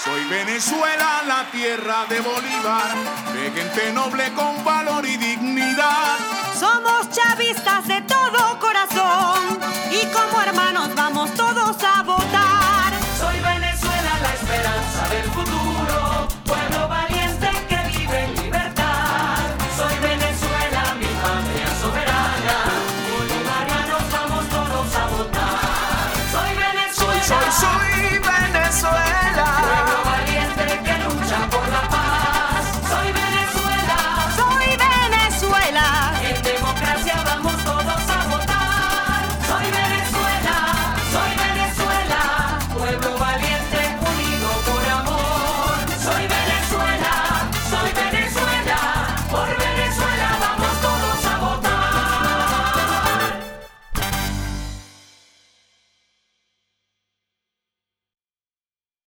Soy Venezuela, la tierra de Bolívar, de gente noble con valor y dignidad. Somos chavistas